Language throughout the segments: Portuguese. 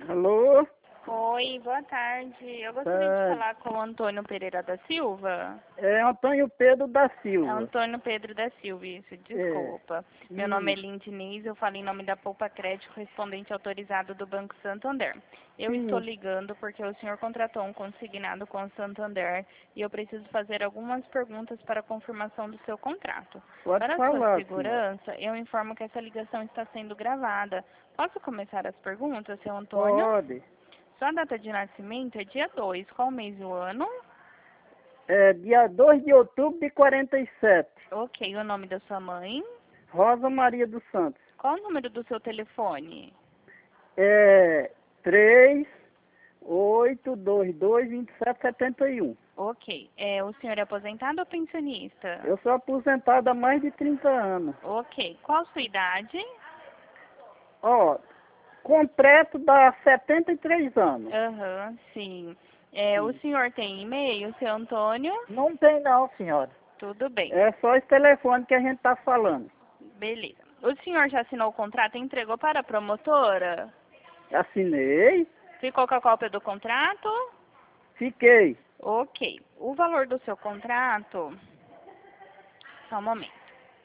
Alô? Oi, boa tarde. Eu gostaria de falar com o Antônio Pereira da Silva. É Antônio Pedro da É Silva. Antônio Pedro da Silva, isso, desculpa. Meu nome é Isso. Lindinês, eu falo em nome da Poupa Crédito, correspondente autorizado do Banco Santander. Eu estou Sim, ligando porque o senhor contratou um consignado com o Santander e eu preciso fazer algumas perguntas para a confirmação do seu contrato. pode Para a sua falar, senhora. segurança, eu informo que essa ligação está sendo gravada. Posso começar as perguntas, seu Antônio? Pode. Sua data de nascimento é dia 2. Qual mês e o ano? É dia 2 de outubro de 47. Ok, o nome da sua mãe? Rosa Maria dos Santos. Qual o número do seu telefone? É 38222771. Ok. O senhor é aposentado ou pensionista? Eu sou aposentado há mais de 30 anos. Ok. Qual a sua idade? Ó, completo dá 73 anos. Aham, sim. O Sim. senhor tem e-mail, seu Antônio? Não tem não, senhora. Tudo bem. É só esse telefone que a gente tá falando. Beleza. O senhor já assinou o contrato e entregou para a promotora? Assinei, Ficou com a cópia do contrato? fiquei. Ok. O valor do seu contrato... Só um momento.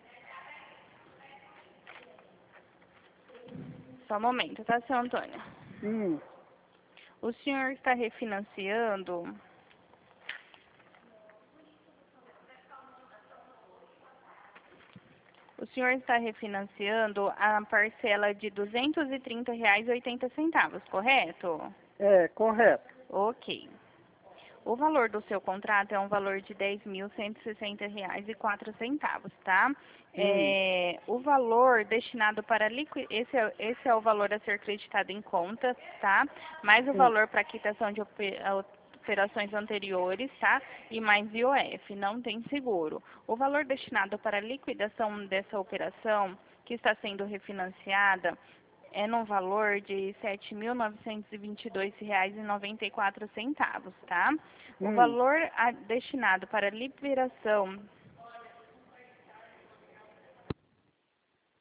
Só um momento, tá, seu Antônio? Sim. O senhor está refinanciando... O senhor está refinanciando a parcela de R$ 230,80, correto? É, correto. Ok. O valor do seu contrato é um valor de R$ 10.160,04, tá? Sim. O valor destinado para esse é o valor a ser creditado em conta, tá? Mais o Sim. valor para quitação de operações anteriores, tá? E mais IOF, não tem seguro. O valor destinado para a liquidação dessa operação, que está sendo refinanciada, é no valor de R$ 7.922,94, tá? O valor destinado para a liberação